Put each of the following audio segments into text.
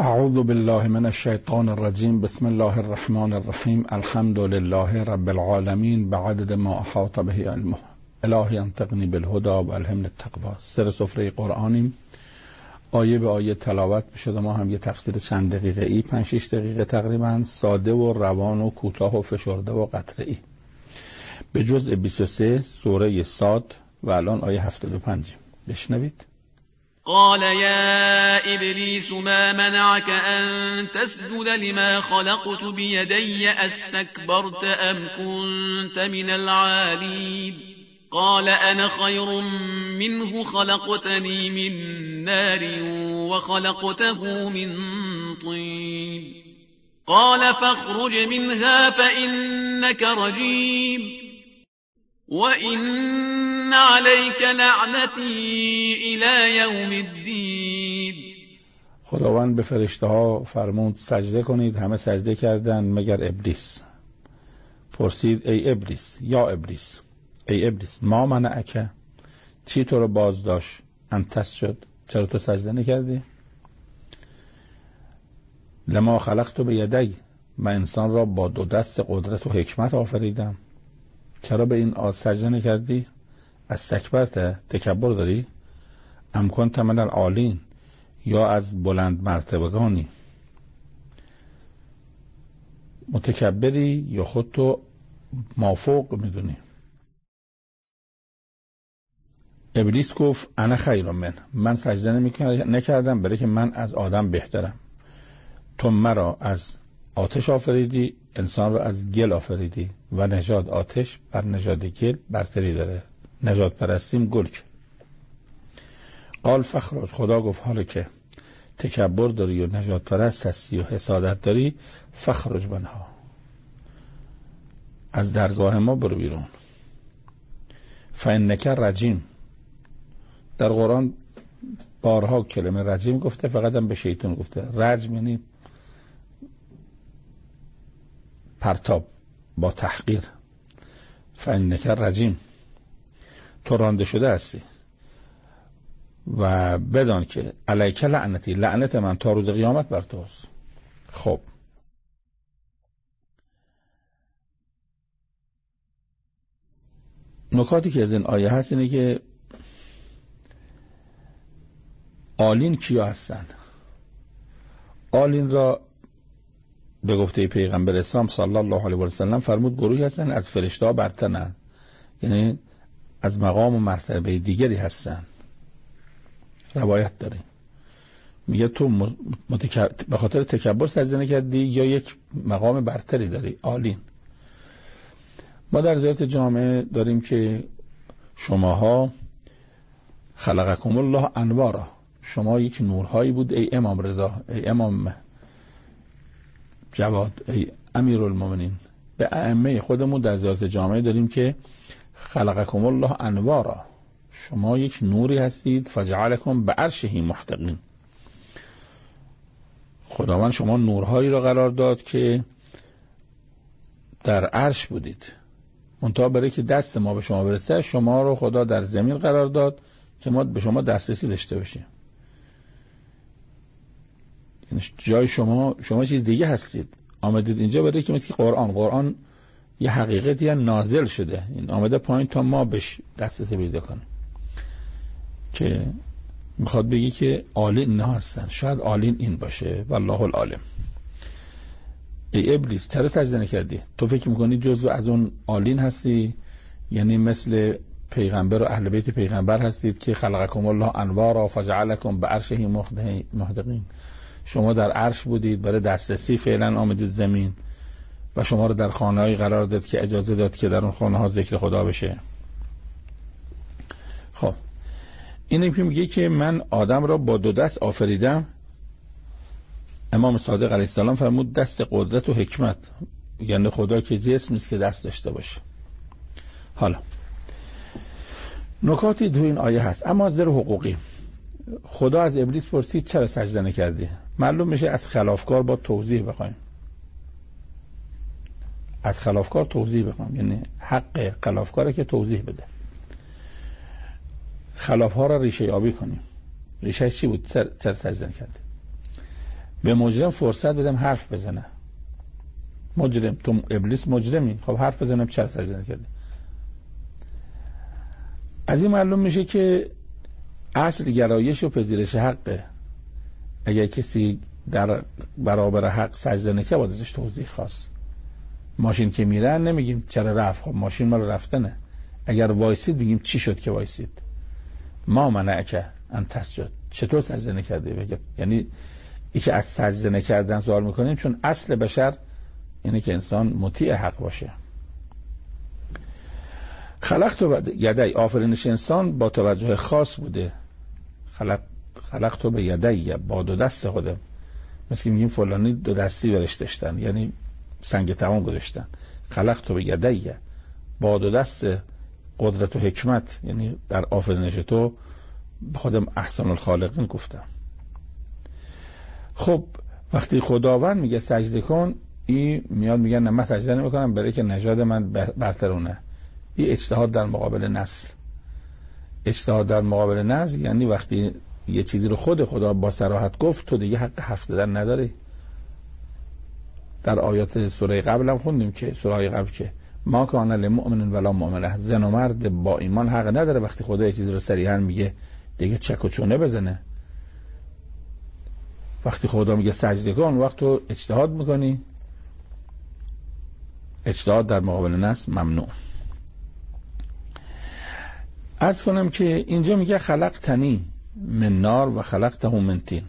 اعوذ بالله من الشیطان الرجیم. بسم الله الرحمن الرحیم. الحمد لله رب العالمین بعدد ما احاط به علمه. الهی انطقنی بالهدى و الهمنی التقوی. سر سفره قرآنیم، آیه به آیه تلاوت میشه. ما هم یه تفسیر چند دقیقه ای 5-6 دقیقه تقریبا، ساده و روان و کوتاه و فشرده و قطره ای، به جزء 23 سوره صاد و الان آیه 75. بشنوید. قال يا إبليس ما منعك أن تسجد لما خلقت بيدي أستكبرت أم كنت من العالين قال أنا خير منه خلقتني من نار وخلقته من طين قال فاخرج منها فإنك رجيم وَإِنَّ عَلَيْكَ لَعْنَتِي إِلَى يَوْمِ الدِّينِ. خداوند به فرشته ها فرمود سجده کنید. همه سجده کردند مگر ابلیس. پرسید ای ابلیس، یا ابلیس، ای ابلیس، ما منعک، چی تو رو باز داشت ان تسجد، چرا تو سجده نکردی؟ لما خلقت بیدی، من انسان را با 2 دست قدرت و حکمت آفریدم، چرا به این سجده نکردی؟ استکبرت، تکبر داری؟ ام کنت من العالین، یا از بلند مرتبگانی؟ متکبری یا خودتو مافوق میدونی؟ ابلیس گفت انا خیر من سجده نکردم برای که من از آدم بهترم. تو مرا از آتش آفریدی، انسان را از گل آفریدی و نژاد آتش بر نژاد گل برتری داره. نژاد پرستیم گلک. قال فخرج، خدا گفت حالا که تکبر داری و نژاد پرست هستی و حسادت داری، فخرج منها، از درگاه ما برو بیرون. فانک رجیم، در قرآن بارها کلمه رجیم گفته، فقط هم به شیطان گفته. رجم یعنی پرتاب با تحقیر. فانک رجیم، تو رانده شده هستی و بدان که علیک لعنتی، لعنت من تا روز قیامت بر توست. خب نکاتی که از این آیه هست اینه که عالین کیا هستن؟ عالین را به گفته پیغمبر اسلام صلی الله علیه و سلم فرمود گروهی هستن از فرشته ها برترن، یعنی از مقام و مرتبه دیگری هستن. روایت داریم میگه تو به خاطر تکبر سجده نکردی یا یک مقام برتری داری، عالین. ما در ذات جامعه داریم که شماها خلقکم الله انوارا، شما یک نورهایی بود ای امام رضا، ای امام جواد، ای امیرالمومنین. به ائمه خودمون در ذات جامعه داریم که خلقکم الله انوارا، شما یک نوری هستید، فجعلکم بعرشه محتقین. خداوند شما نورهایی را قرار داد که در عرش بودید، منتها برای که دست ما به شما برسه شما رو خدا در زمین قرار داد که ما به شما دسترسی داشته باشیم. یعنی جای شما چیز دیگه هستید، آمدید اینجا برای که مثل قرآن یه حقیقتی نازل شده، این آمده پایین تا ما بهش دسترسی پیدا کنیم، که میخواد بگی که عالین نه هستن. شاید عالین این باشه، والله العالم. ای ابلیس، چرا سجده نکردی؟ تو فکر میکنی جزو از اون عالین هستی؟ یعنی مثل پیغمبر و اهل بیت پیغمبر هستید که خلقکم الله انوارا فجعلکم بعرشه محتقین. شما در عرش بودید، برای دسترسی فعلا آمدید زمین و شما رو در خانه‌ای قرار داد که اجازه داد که در اون خانه‌ها ذکر خدا بشه. خب اینه که میگه که من آدم را با 2 دست آفریدم. امام صادق علیه السلام فرمود دست قدرت و حکمت، یعنی خدا که جسم نیست که دست داشته باشه. حالا نکاتی تو این آیه هست، اما از نظر حقوقی خدا از ابلیس پرسید چرا سجده نکردی؟ معلوم میشه از خلافکار با توضیح بخوایم، از خلافکار توضیح بخوایم، یعنی حق خلافکاره که توضیح بده. خلافها را ریشه یابی کنیم. ریشه چی بود؟ چرا سجده نکردی؟ به مجرم فرصت بدم حرف بزنه. مجرم، تو ابلیس مجرمی، خب حرف بزنم چرا سجده نکردی؟ از این معلوم میشه که اصل گرایش و پذیرش حقه. اگر کسی در برابر حق سجده نکنه باید ازش توضیح خواست. ماشین که میرن نمیگیم چرا رفت، خب ماشین مال رفتنه. اگر وایسید بگیم چی شد که وایسید؟ ما منعک ان تسجد، چطور سجده نکردی؟ بگم یعنی ای که از سجده نکردن سوال میکنیم، چون اصل بشر اینه که انسان مطیع حق باشه. خلقت یدی، آفرینش انسان با توجه خاص بوده. خلقت به یدی، با دو دست خودم. مثل که میگیم فلانی دو دستی برش داشتن، یعنی سنگ تمام گذاشتن. خلقت به یدی، با دو دست قدرت و حکمت، یعنی در آفرینش تو خودم احسن الخالقین گفتم. خب وقتی خداوند میگه سجده کن، این میاد میگه نه من سجده نمیکنم برای که نژاد من برترونه. این اجتهاد در مقابل نص. اجتهاد در مقابل نص یعنی وقتی یه چیزی رو خود خدا با صراحت گفت، تو دیگه حق حرف زدن نداری. در آیات سوره قبل هم خوندیم که سوره قبل که ما کان للمؤمن ولا مؤمنه، زن و مرد با ایمان حق نداره وقتی خدا یه چیزی رو صریحا میگه دیگه چک و چونه بزنه. وقتی خدا میگه سجده کن، وقت تو اجتهاد میکنی. اجتهاد در مقابل نص ممنوع. عرض کنم که اینجا میگه خلقتنی من نار و خلقته من طین.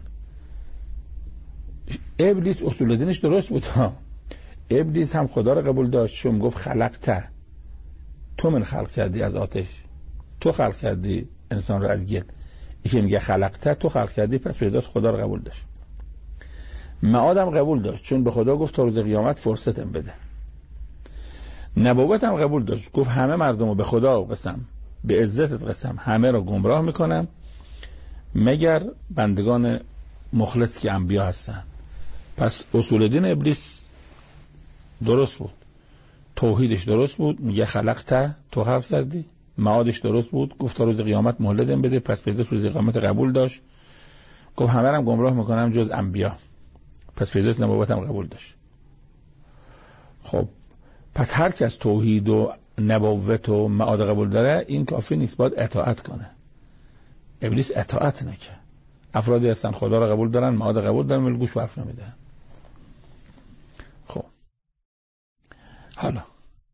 ابلیس اصول دینش درست بود ها. ابلیس هم خدا رو قبول داشت، چون گفت خلقته، تو من خلق کردی از آتش، تو خلق کردی انسان رو از گل. یکی میگه خلقته، تو خلق کردی، پس پیداست خدا رو قبول داشت. معادم قبول داشت، چون به خدا گفت تا روز قیامت فرصتم بده. نبوت هم قبول داشت، گفت همه مردم رو به خدا قسم، به عزتت قسم، همه رو گمراه میکنم مگر بندگان مخلص که انبیا هستن. پس اصول دین ابلیس درست بود، توحیدش درست بود، میگه خلقته، تو خلق کردی. معادش درست بود، گفت تا روز قیامت مهلتم بده، پس پیداست روز قیامت قبول داشت. گفت همه رو گمراه میکنم جز انبیا، پس پیداست نبوتم قبول داشت. خب پس هر کس توحید و نبوت و معاد قبول داره، این کافی نیست، باید اطاعت کنه. ابلیس اطاعت نکنه. افرادی هستن خدا رو قبول دارن، معاد قبول دارن، ولی گوش برف نمیدن. خب حالا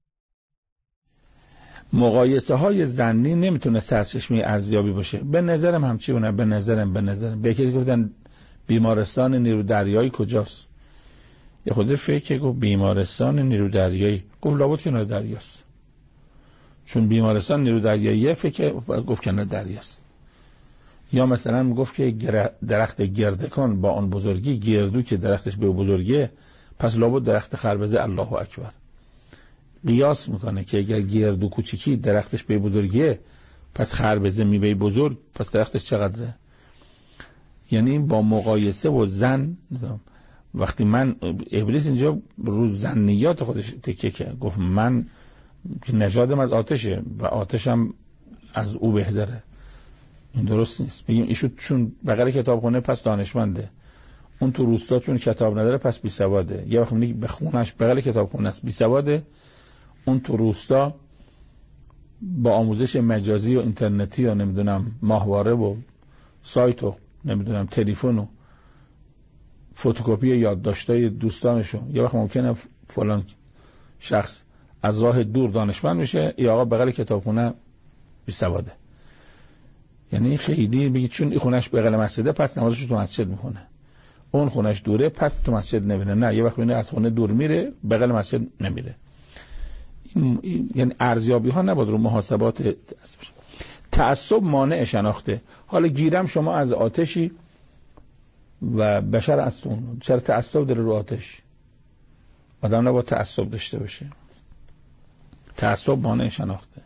مقایسه های ظنی نمیتونه سرچشمه ارزیابی باشه. به نظرم همچی بونه، به نظرم به کسی گفتن بیمارستان نیرو دریایی کجاست، یه خود فکر گفت بیمارستان نیرو دریایی، گفت لابد کنار دریاست، چون بیمارستان نیرو دریایی فکر گفت کنار دریاست. یا مثلا گفت که درخت گردکان با آن بزرگی، گردو که درختش به بزرگیه، پس لابد درخت خربزه الله اکبر. قیاس میکنه که اگر گردو کوچیکی درختش به بزرگیه، پس خربزه میوه بزرگ، پس درختش چقدره؟ یعنی با مقایسه و ظن. وقتی من ابلیس اینجا رو ظنیات خودش تکیه کرد، گفت من نژادم از آتشه و آتشم از او بهتره. این درست نیست. بگیم ایشون چون بغل کتابخونه پس دانشمنده، اون تو روستا چون کتاب نداره پس بی سواده. یه وقت میگه به خونش بغل کتابخونه است بی سواده، اون تو روستا با آموزش مجازی و اینترنتی و نمیدونم ماهواره و سایت و نمیدونم تلفن و فتوکپی یادداشتای دوستانشو، یه وقت ممکنه فلان شخص از راه دور دانشمند میشه، یا آقا بغل کتابخونه بی سواده. یعنی خیلی بگید چون این خونش بغل مسجده پس نمازش تو مسجد میکنه، اون خونش دوره پس تو مسجد نمیره. نه، یه وقت ببینه از خونه دور میره بغل مسجد نمیره. یعنی ارزیابی ها نباید رو محاسبات تعصب مانع شناخته. حالا گیرم شما از آتشی و بشر از اون، چرا تعصب داره رو آتش؟ آدم نباید تعصب داشته باشه. تعصب مانع شناخته.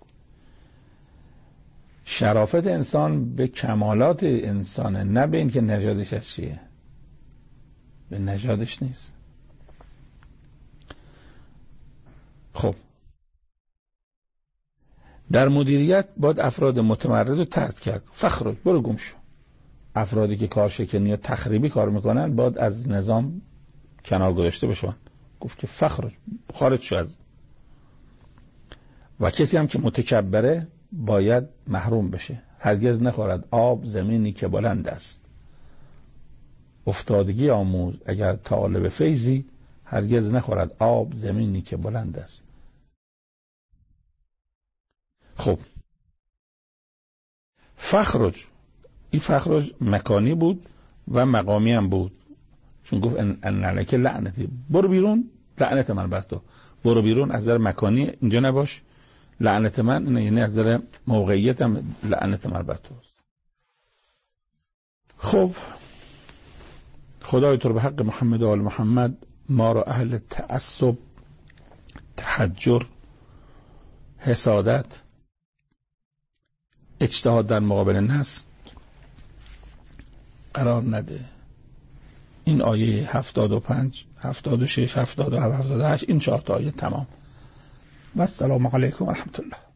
شرافت انسان به کمالات انسانه، نه به این که نژادش از چیه. به نژادش نیست. خب در مدیریت باید افراد متمرد رو طرد کرد. فخر برو گم شو. افرادی که کارشکنی یا تخریبی کار میکنن باید از نظام کنار گذاشته بشن. گفت که فخر خارج شو از. و کسی هم که متکبره باید محروم بشه. هرگز نخورد آب زمینی که بلند است. افتادگی آموز اگر طالب فیضی، هرگز نخورد آب زمینی که بلند است. خب فخرج، این فخرج مکانی بود و مقامی هم بود، چون گفت ان علیک لعنتی، برو بیرون لعنت من بر تو. برو بیرون از نظر مکانی اینجا نباش، لعنت من یعنی از نظر موقعیت هم لعنت من بر تو. خب خدای تو رو به حق محمد و آل محمد ما رو اهل تعصب، تحجر، حسادت، اجتهاد در مقابل نص قرار نده. این آیه 75 76 77 78 این 4 تا آیه تمام. و السلام علیکم و رحمت الله.